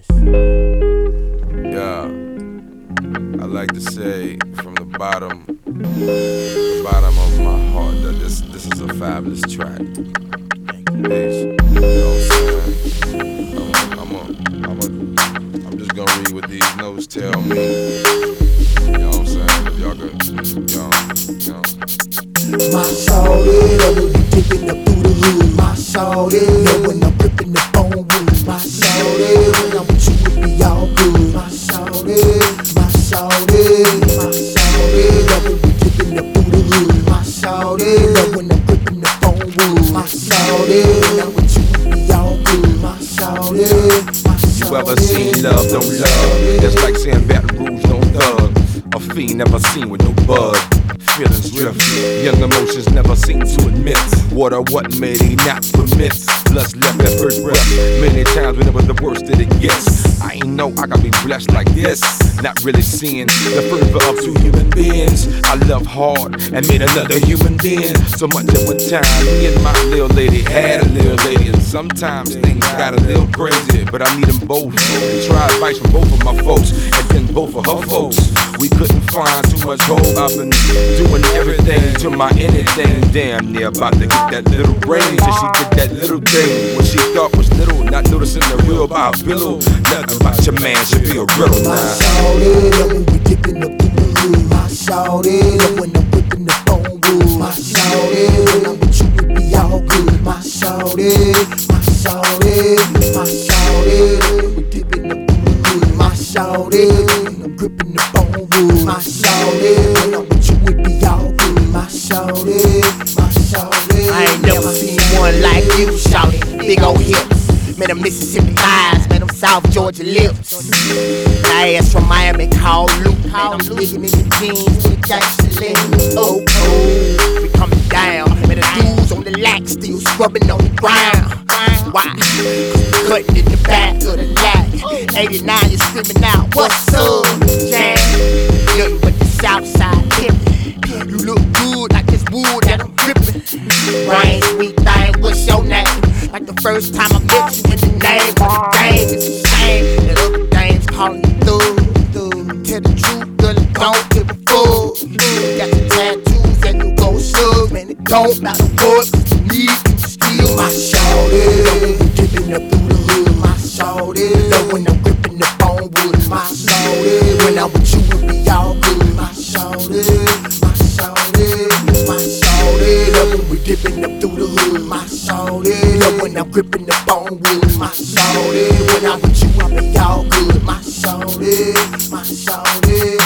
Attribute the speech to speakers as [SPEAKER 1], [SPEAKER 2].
[SPEAKER 1] Yeah, I like to say from the bottom of my heart that this is a fabulous track. Peace. You know what I'm saying? I'm just gonna read what these notes tell me. You know what I'm saying? If y'all could, y'all.
[SPEAKER 2] My shawty, love when you dipping up through the hood. My shawty, love when I'm gripping the phone wood. My shawty, when I'm with you, it be all good. My shawty, my shawty, my shawty, love when you dipping up through the hood. My shawty, love when I'm gripping the phone wood. My shawty, when I'm with you, it be all good. My shawty, my shawty.
[SPEAKER 1] You ever seen love, don't love? It's like saying Baton Rouge, don't thug. A fiend never seen with no bug. Feelings drift, young emotions never seem to admit. What or what made he not permit? Lust left at first breath. Many times when it was the worst that it gets. I ain't know I gotta be blessed like this. Not really seeing the fervor of two human beings. I love hard and made another human being. So much at one time, me and my little lady had a little lady. And sometimes things got a little crazy, but I need them both. And try advice from both of my folks, and then both of her folks. We couldn't find too much hope. I've been doing everything to my anything. Damn near about to get that little brain. And she did that little thing when she thought was little, not noticing the real about Billo. Nothing about your man should be a riddle now.
[SPEAKER 2] My shawty, love when we dipping up through the hood. My shawty, love when I'm whipping the phone wood. My shawty, when I'm with you, it be all good. My shawty, my shawty, my shawty, we dipping up through the hood. My shawty, when I'm gripping the phone wood. My shawty, when I'm with you, it be all good. My shawty, my shawty.
[SPEAKER 3] I ain't never seen one like you, shawty. Big old hips, man, them Mississippi thighs, man, them South Georgia lips. My ass from Miami called Luke, man, I'm digging in the jeans with gangsta lean. Oh, we coming down, man, the dudes on the lack still scrubbing on the ground. Why? Cutting in the back of the lack. 89, you screaming out, what's up, Jam? Nothing but the South Side pimpin'. You look good like this wood that I'm gripping. Brain sweet thing, what's your name? Like the first time I met you in the name of the game. It's a shame that other dames calling you thug. Tell the truth, girl, it don't give a fuck. Got your tattoos and you go shug. Man, it don't matter what, cause to me, you still my shawty. Love when we dipping up through the hood. My shawty, love when I'm gripping the phone wood. My shawty, when I'm with you, it be all good. My shawty, my shawty, my shawty, love when we dipping up through the hood. My shawty, love when I'm gripping the phone wood. My shawty, when I'm with you, I be all good. My shawty, my shawty.